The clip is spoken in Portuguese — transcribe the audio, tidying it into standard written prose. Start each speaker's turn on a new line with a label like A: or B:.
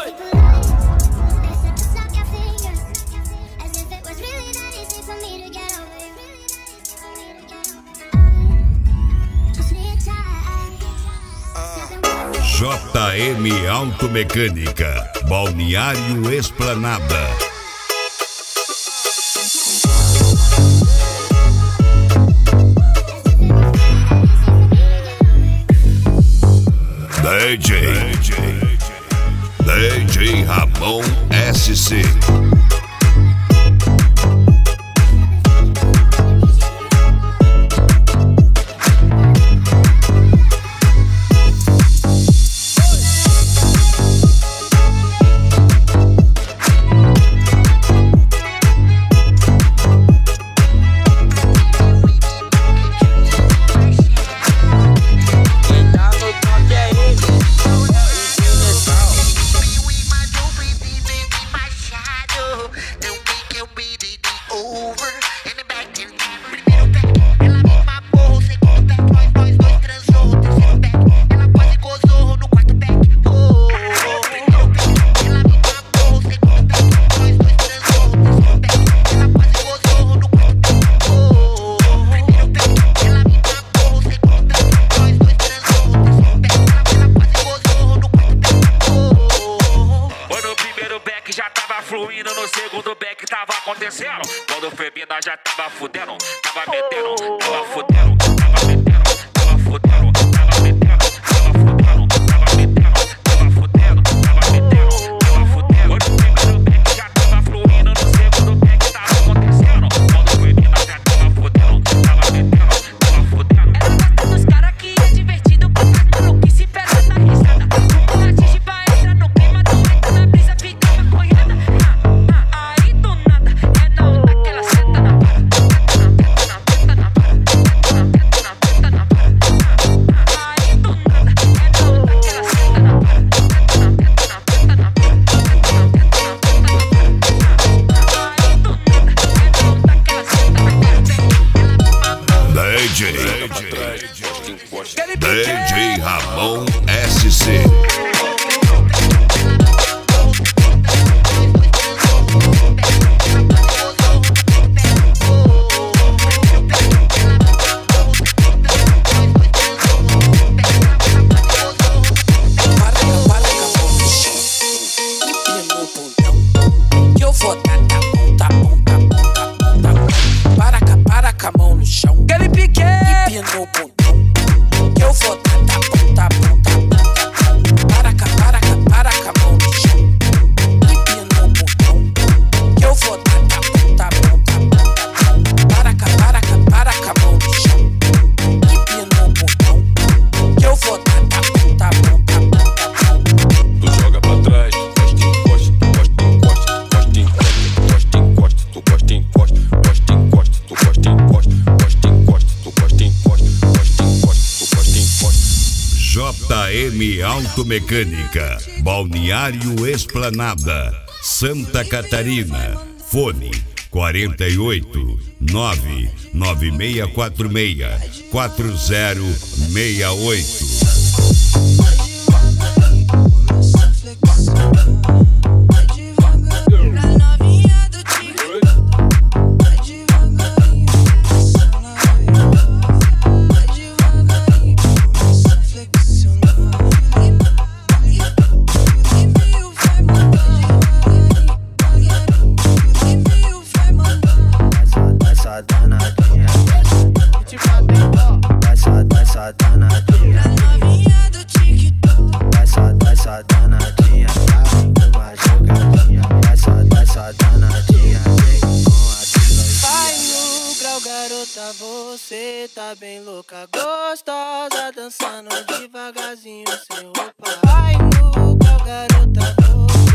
A: JM Automecânica, Balneário Esplanada. DJ Ramon SC.
B: Fluindo no segundo back tava acontecendo. Quando foi mina já tava fudendo. Tava metendo, tava fudendo. Tava metendo, tava fudendo. Tava metendo, tava fudendo. Tava metendo, tava fudendo. Tava metendo, tava fudendo. Quando foi primeiro back já tava fluindo no segundo back tava acontecendo. Quando foi mina já tava fudendo. Tava metendo, tava fudendo.
C: Ela gosta dos caras que é divertido. Botas maluquice, pesa na risada. O rachixe vai entrar no clima. Tu entra na brisa, fica maconhada. Aí do nada, é na onda que ela senta na vara. Senta na vara, senta na vara. Aí do nada, é na onda que ela senta na vara. Senta na vara. Aí do nada, é na onda que ela senta na vara.
A: DJ Ramon SC.
D: Para com a mão no chão. Aquele pique empina o bundão. Que eu vou dar ponta, ponta, ponta. Para com a mão no chão. Empina o bundão. Que eu vou dar ponta, ponta, ponta. Para com a mão no chão. Empina o bundão. Que eu vou dar ponta, ponta, ponta.
E: Tu joga pra trás, encosta, encosta, encosta, encosta, encosta, encosta, tu gosta, encosta, encosta, encosta, tu gosta, encosta, encosta, encosta, tu gosta, encosta, encosta, encosta, tu gosta, encosta.
A: JM Automecânica, Balneário Esplanada, Santa Catarina. Fone 48 99646 4068.
F: Essa danadinha, novinha do TikTok. Essa danadinha, dá uma jogadinha. Essa danadinha, vem com a trilha. Vai no grau, garota, você tá bem louca, gostosa, dançando devagarzinho sem roupa. Vai no grau, garota, você